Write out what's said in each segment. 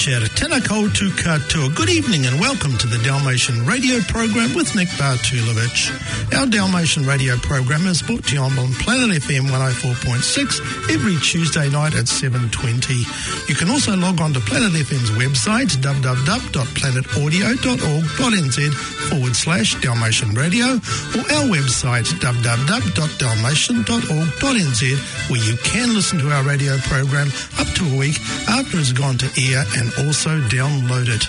Chair Tēnā koutou katoa. Good evening and welcome to the Dalmatian Radio Program with Nick Bartulovich. Our Dalmatian Radio Program is brought to you on Planet FM 104.6 every Tuesday night at 7:20. You can also log on to Planet FM's website www.planetaudio.org.nz/Dalmatian Radio or our website www.dalmatian.org.nz, where you can listen to our radio program up to a week after it's gone to air and also download it.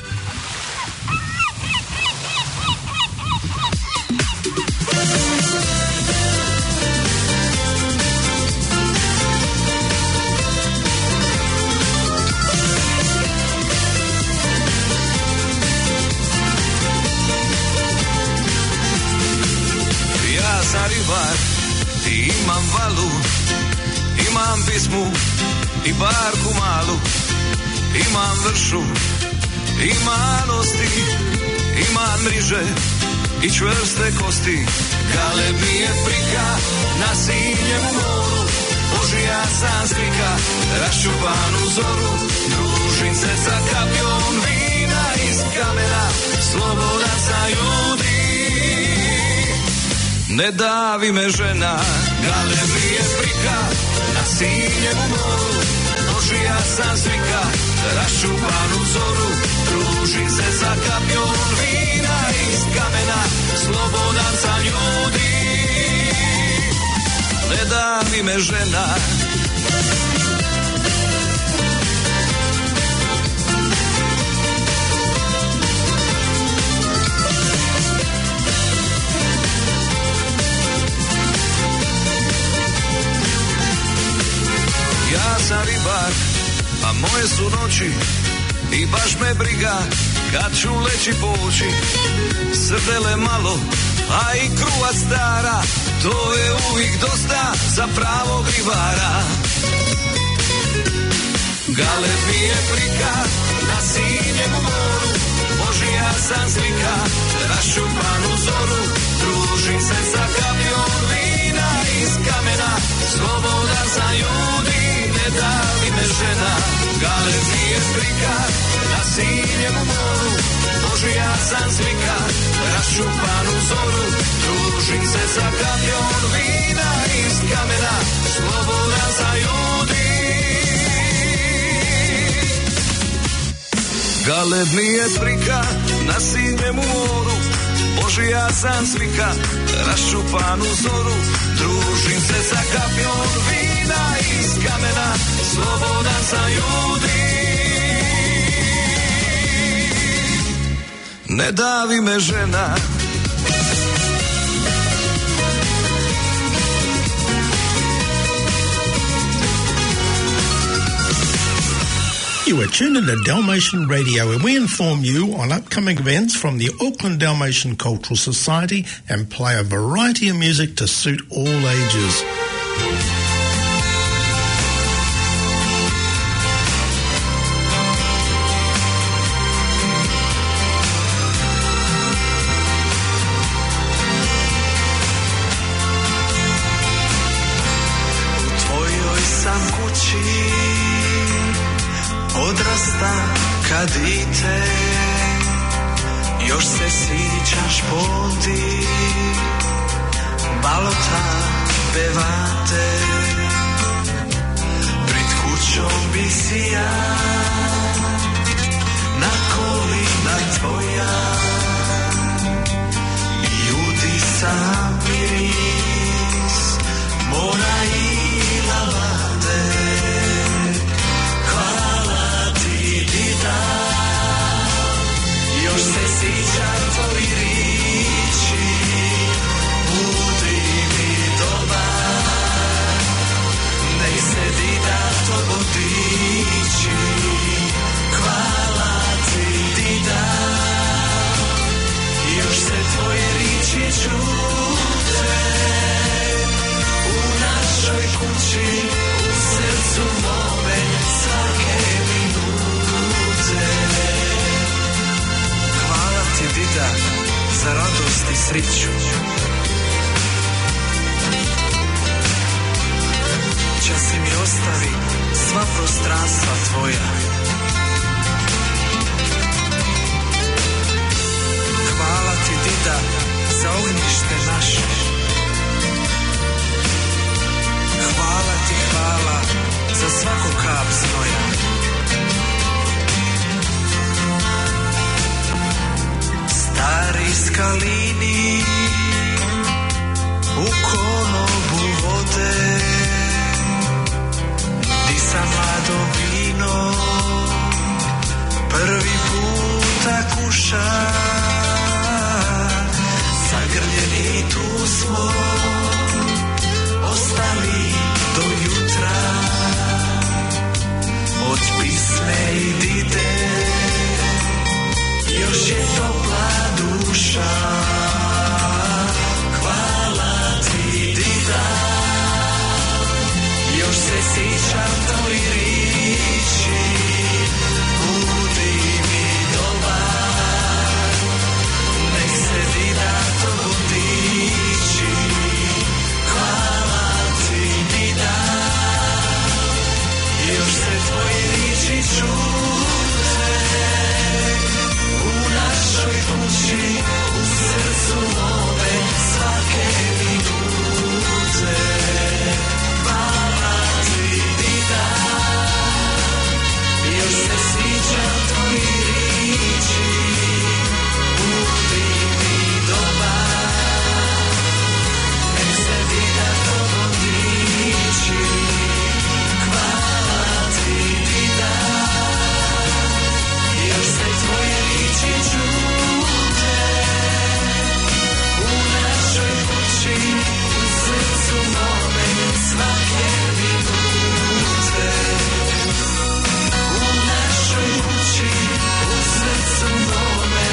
Ja sam ribar i imam valu, imam pismu i barku malu. Imam vršu, imam nosti, imam mriže i čvrste kosti. Galeb mi je prika na sinjem moru, Božja sam slika, raščupanu zoru. Družim se sa kapljom vina iz kamena, slobodan sam ljudi. Ne davi me žena, galeb mi je prika na sinjem moru, Božja sam slika, raščupanu zoru. Družim se sa kapljom vina iz kamena, slobodan sam ljudi. Ne davi me žena. Ja sam ribar, a moje su noći i baš me briga kad ću leći poći. Srdele malo, a i kruva stara, to je uvijek dosta za pravog ribara. Galeb mi je prika na sinjem moru, Božja sam slika, raščupanu zoru. Družim se sa kapljom vina iz kamena, slobodan sam ljudi. Ne davi me žena, galeb mi je prika na sinjem moru, Božja sam slika, raščupanu zoru. Družim se sa kapljom vina iz kamena, slobodan sam ljudi. Galeb mi je prika na sinjem moru, Božja sam slika, raščupanu zoru. Družim se sa kapljom vina iz kamena, slobodan sam ljudi. Ne davi me žena. You are tuned into Dalmatian Radio, and we inform you on upcoming events from the Auckland Dalmatian Cultural Society and play a variety of music to suit all ages. Kad dite, još se sjećaš poti, balota pevate, pred kućom bi si ja, na kolina tvoja, i udisam miris mora i lavande. Još se sjećam tvoji riječi, budi mi dobar, nek se dida to vodiči, hvala ti dida. Još se tvoje riječi čute, u našoj kući, u srcu mome, svake minute. Dida, za radost i sreću. Čas mi ostavi sva prostranstva tvoja. naše. Hvala ti, hvala za svaku kap znoja. Stari skalini u kolobu vode, di sam mlado vino prvi puta kuša. Zagrljeni tu smo ostali do jutra, od pisme i dide još je topla duša. Hvala ti, dida, još se sjećam tvoji riječi, budi mi dobar, nek se dida to diči. Hvala ti, dida, još se tvoji riječi čute u našoj kući, u srcu mome svake minute. Hvala ti, dida, još se sviđam tvoji riječi, budi mi dobar, nek se dida tobom diči. Hvala ti, dida, još se tvoje riječi čute u našoj kući, u srcu mome svake minute. U našoj kući, u srcu mome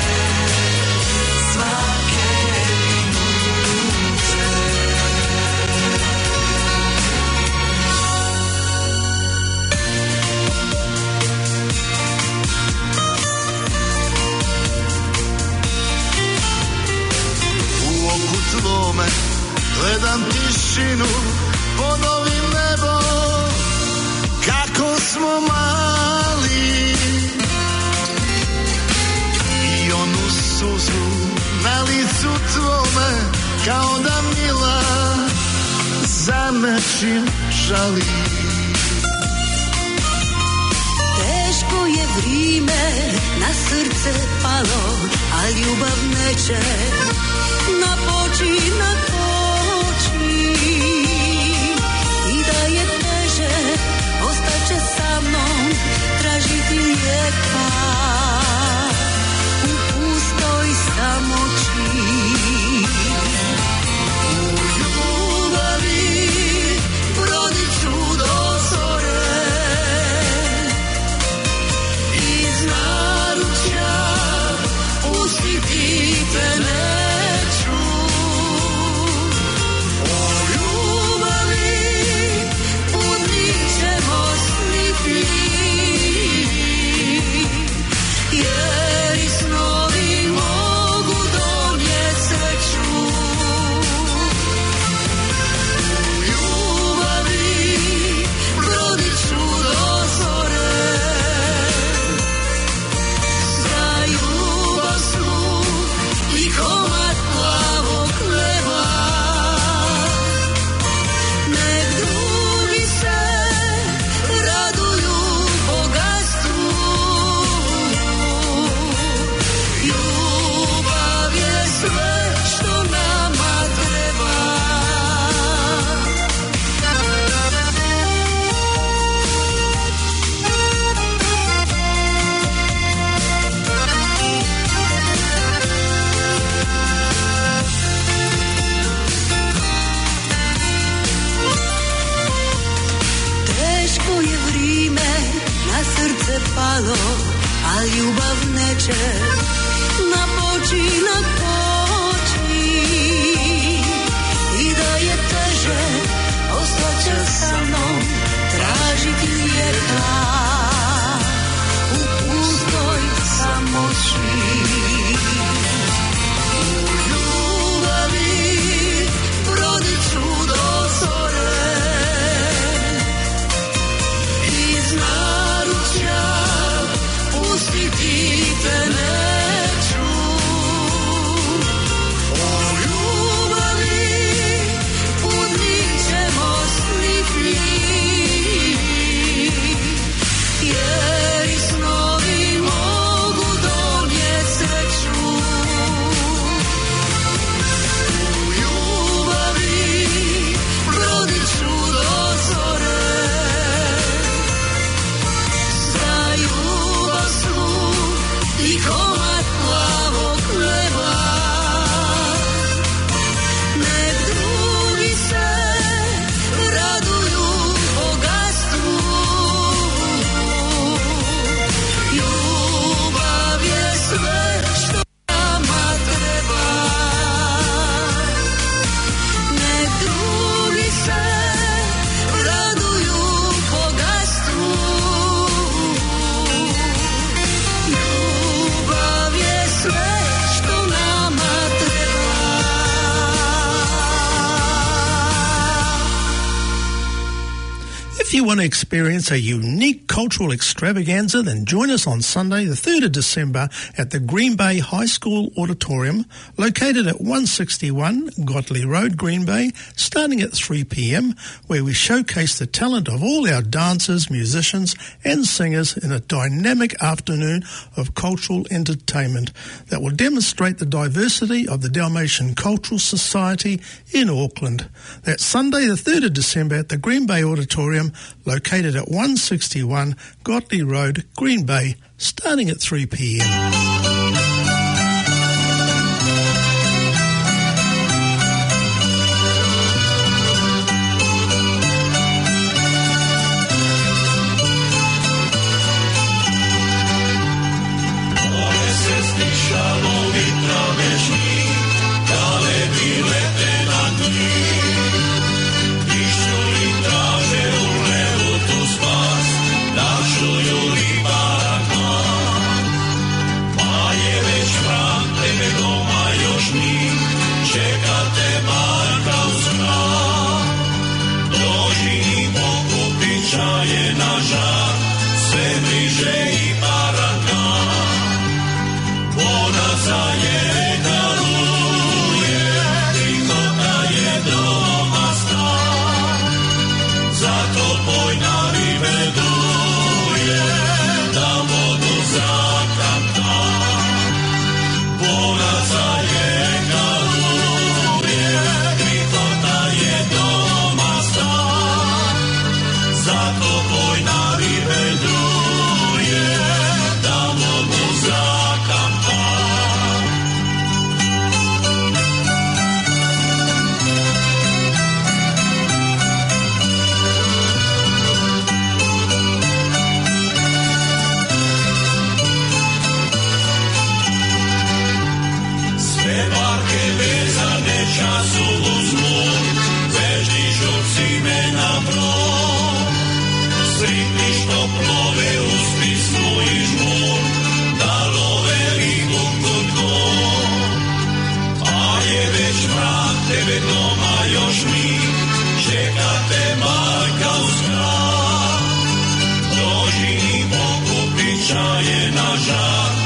svake minute. U oku tvome gledam tišinu pod ovim nebom, kako smo mali, i onu suzu na licu tvome kao da mila za nečim žali. Teško je vrime, na srce palo, a ljubav neće na počinak poći. I da je teže, ostaće sa mnom, tražiti lijeka u pustoj samoći. U ljubavi brodit ću do zore, iz naručja pustiti te neću. O ljubavi putnik ćemo sniti, jer i snovi mogu donijeti sreću. U ljubavi brodit ću do zore, za ljubav snu i komad plavog neba. Nek drugi se raduju bogatstvu, ljubav je sve što nama treba. Teško je vrime, na srce palo, a ljubav neće na počinak poći. I da je teže, ostaće sa mnom, tražiti lijeka u pustoj samoći. U ljubavi brodit ću do zore, iz naručja pustiti te neću. If you want to experience a unique cultural extravaganza, then join us on Sunday, the 3rd of December at the Green Bay High School Auditorium, located at 161 Godley Road, Green Bay, starting at 3 p.m, where we showcase the talent of all our dancers, musicians and singers in a dynamic afternoon of cultural entertainment that will demonstrate the diversity of the Dalmatian Cultural Society in Auckland. That's Sunday, the 3rd of December at the Green Bay Auditorium, located at 161 Godley Road, Green Bay, starting at 3 p.m.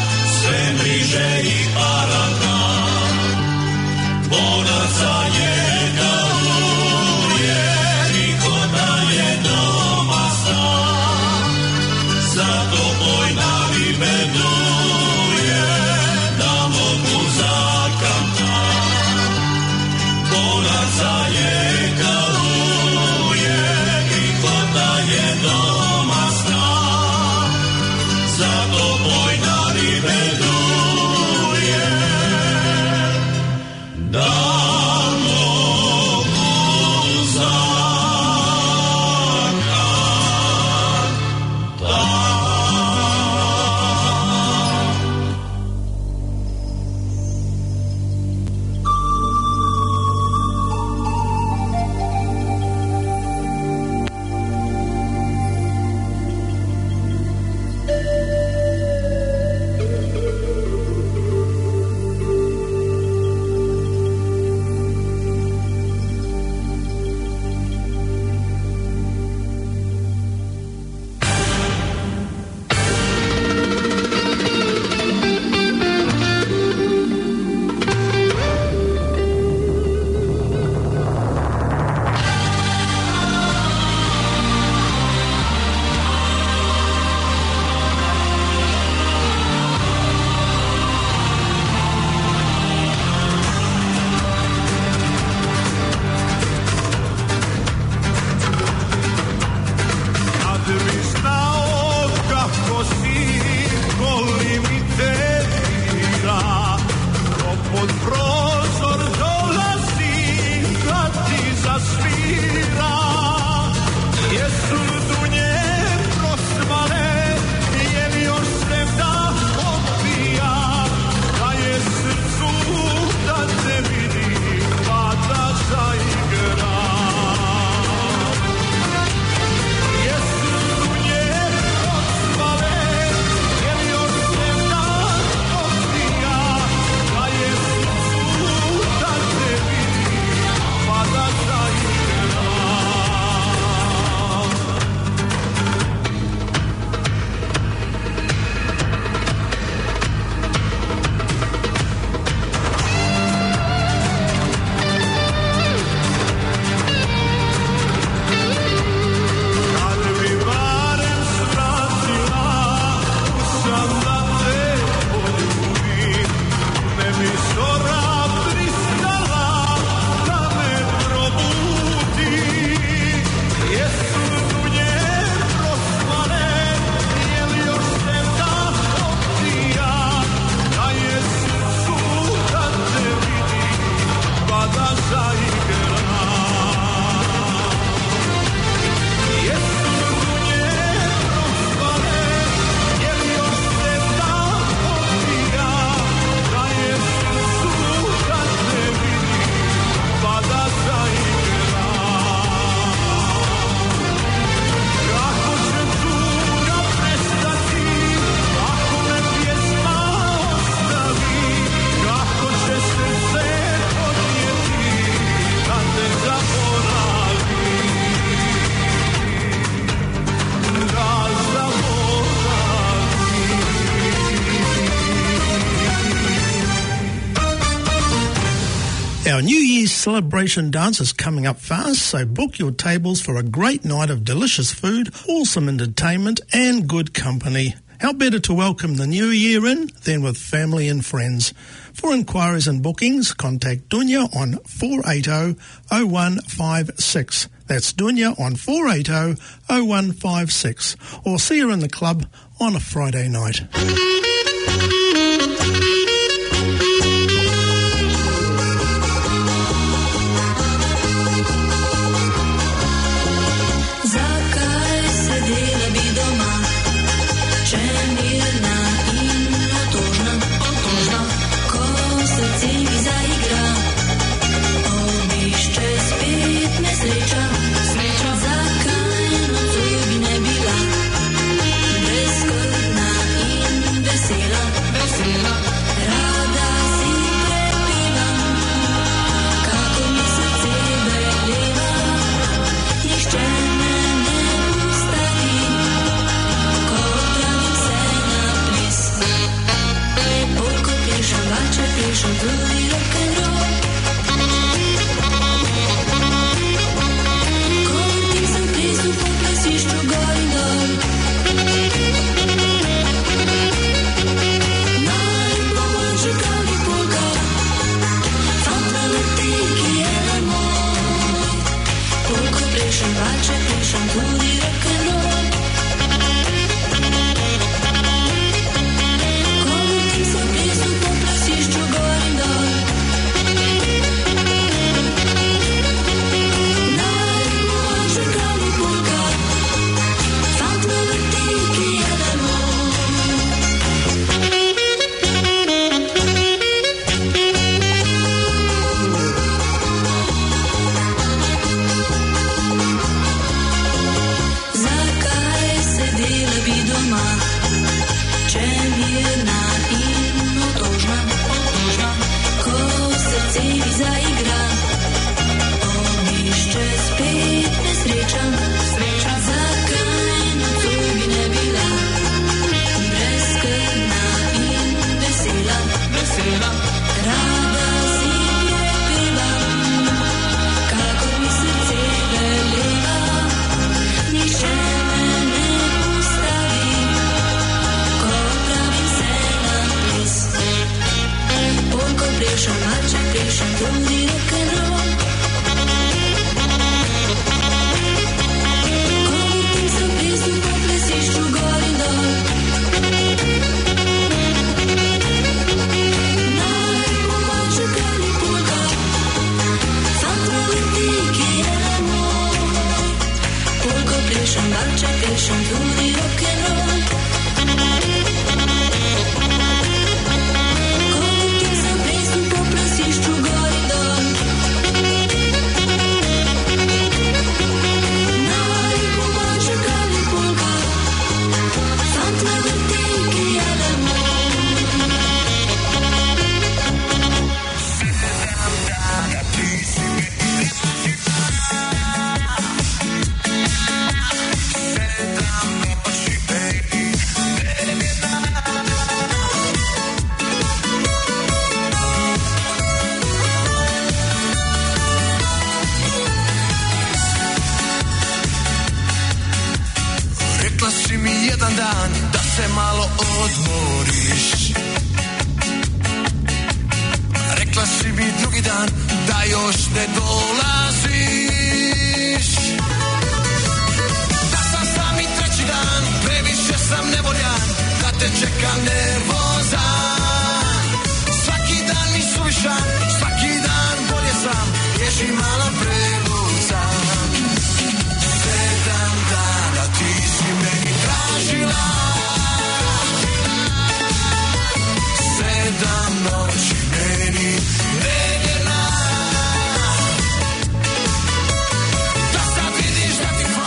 Bonaca je Our New Year's celebration dance is coming up fast, so book your tables for a great night of delicious food, awesome entertainment and good company. How better to welcome the new year in than with family and friends? For inquiries and bookings, contact Dunya on 480-0156. That's Dunya on 480-0156. Or see her in the club on a Friday night.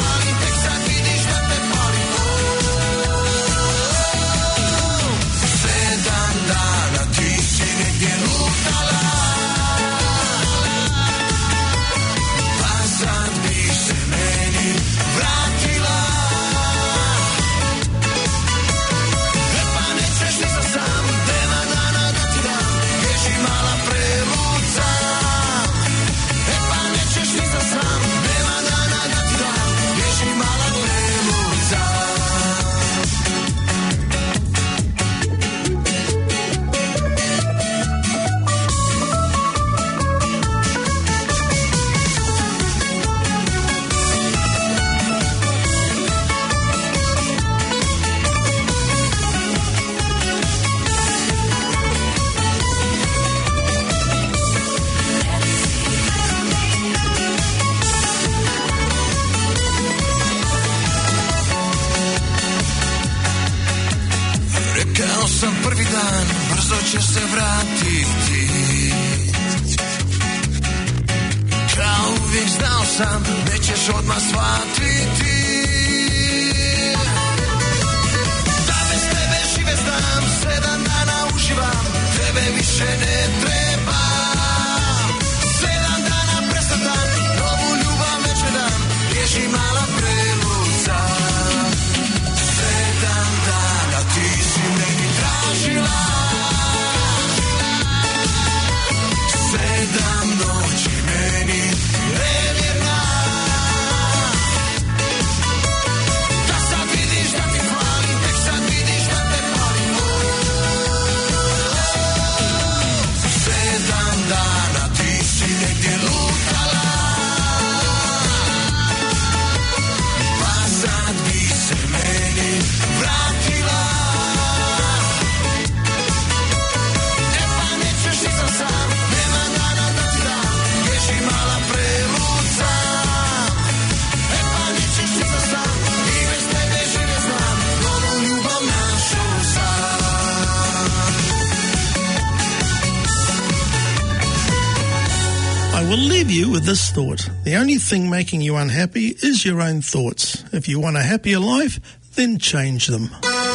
Sedam se vratim ti. Kao uvijek znao sam, nećeš odmah shvatiti. Da bez tebe žive znam, 7 dana uživam, tebe više ne trebam. 7 dana presretan, novu ljubav već dam, riješi mala preluca. 7 dana ti si neki tražila, 7 noći meni nevjerna. Da sad vidiš da ti hvalim, tek sad vidiš da te palim. 7 dana ti si negdje lutala, pa sad bi se meni vratila. E pa nećeš nisam sam, nema dana da ti dam, riješi mala preluca. E pa nećeš nisam sam, i bez tebe žive znam, novu ljubav našu sam. I will leave you with this thought. The only thing making you unhappy is your own thoughts. If you want a happier life, then change them.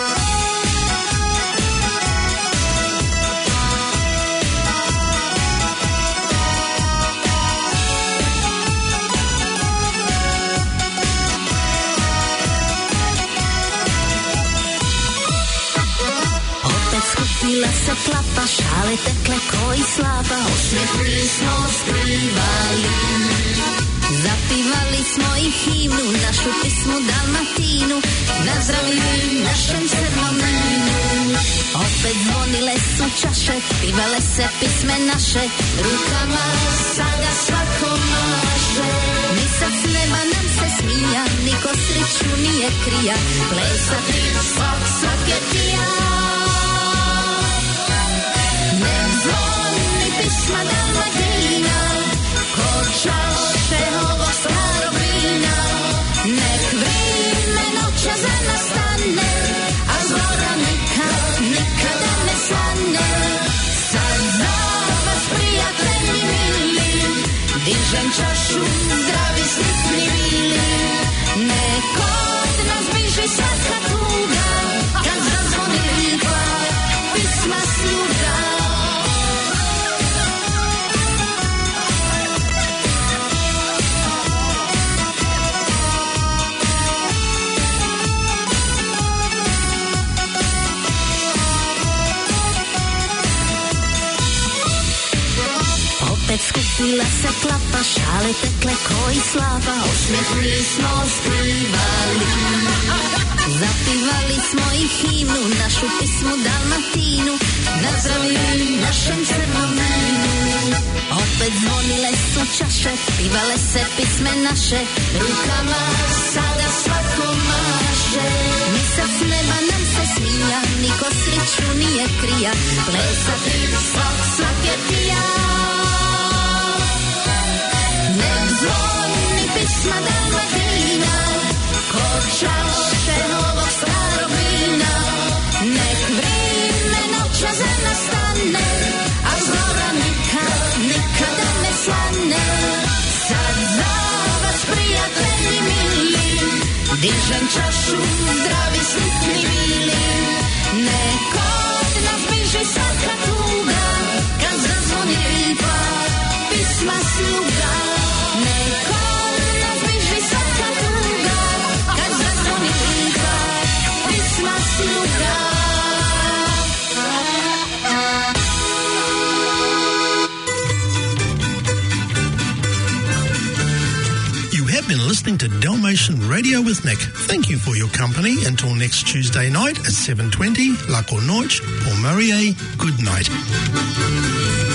Opet skupila se klapa, šale tekle koji slaba, osmijeh smo skrivali. Zapivali smo i himnu, našu pismu Dalmatinu, nazdravili našem crnom vinu. Opet zvonile su čaše, pivale se pisme naše, rukama sada svako maše. Ni sad s neba nam se smija, niko sreću nije krija, plesati svak je pija. Nek zvoni pisma Dalmatina, ko čaše ovog starog vina. Nek vrime noća za nas stane, a zora nikada ne stane. Sad za vas prijatelji mili, dižem čašu, zdravi sretni bili. Nek od nas biži svaka tuga, kad zazvoni lipa, pisma sluga. Opet skupila se klapa, šale tekle koji slava, osmijeh smo skrivali. Zapivali smo i himnu, našu pismu Dalmatinu, nazdravili našem crnom vinu. Opet zvonile su čaše, pivale se pisme naše, rukama sada svako maše. Ni sad s neba nam se smija, niko sreću nije krija, plesati svak je pija. Nek zvoni pisma Dalmatina, ko čaše ovog starog vina. Nek vrime noća za nas stane, a zora nikada ne svane. Sad za vas prijatelji mili, dižem čašu, zdravi sretni bili. Nek od nas biži svaka tuga, kad zazvoni lipa, pisma sluga. Nek od nas biži svaka tuga, kad zazvoni lipa, pisma sluga. You have been listening to Dalmatian Radio with Nick. Thank you for your company. Until next Tuesday night at 7:20, La Cornoche, Port Marie, good night.